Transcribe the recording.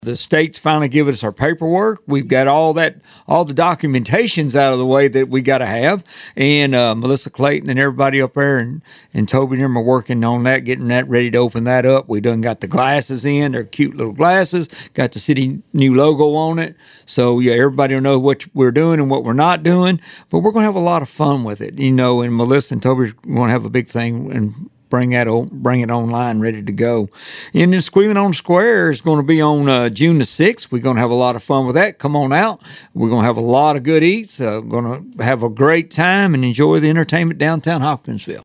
The state's finally given us our paperwork. We've got all the documentations out of the way that we got to have. And Melissa Clayton and everybody up there and Toby and them are working on that, getting that ready to open that up. We done got the glasses in. They're cute little glasses. Got the city new logo on it. So, yeah, everybody will know what we're doing and what we're not doing. But we're going to have a lot of fun with it, and Melissa and Toby are going to have a big thing and bring it online, ready to go. And then Squealing on Square is going to be on June the 6th. We're going to have a lot of fun with that. Come on out. We're going to have a lot of good eats. Going to have a great time and enjoy the entertainment downtown Hopkinsville.